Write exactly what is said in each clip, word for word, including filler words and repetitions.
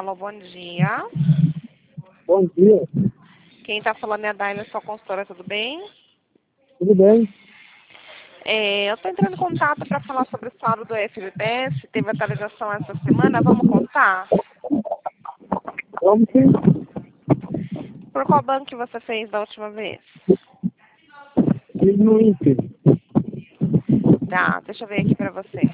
Alô, bom dia. Bom dia. Quem está falando é a Daila, sua consultora, tudo bem? Tudo bem? É, eu estou entrando em contato para falar sobre o saldo do F G T S. Teve atualização essa semana, vamos contar? Vamos sim. Por qual banco que você fez da última vez? Fiz no Inter. Tá, deixa eu ver aqui para você.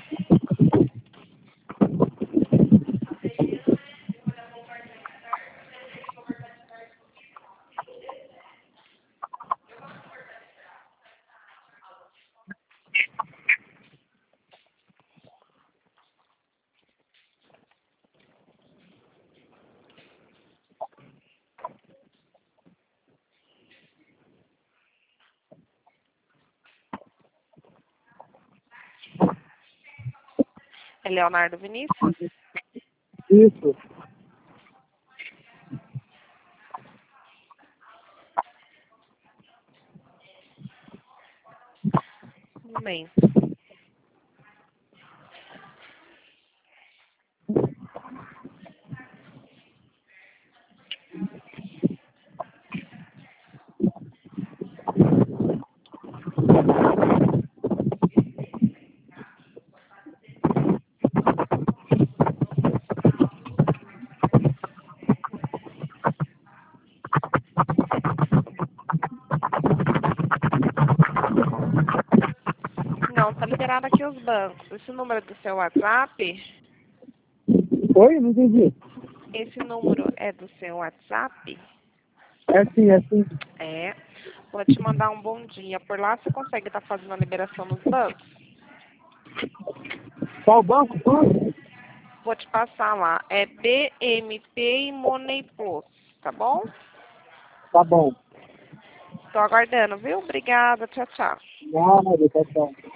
É Leonardo Vinícius? Isso. Um momento. Não, tá liberado aqui os bancos. Esse número é do seu WhatsApp? Oi? Não entendi. Esse número é do seu WhatsApp? É sim, é sim. É. Vou te mandar um bom dia. Por lá você consegue estar fazendo a liberação nos bancos? Qual banco? Qual? Vou te passar lá. É B M P e Money Plus, tá bom? Tá bom. Tô aguardando, viu? Obrigada. Tchau, tchau. Nada, tá bom.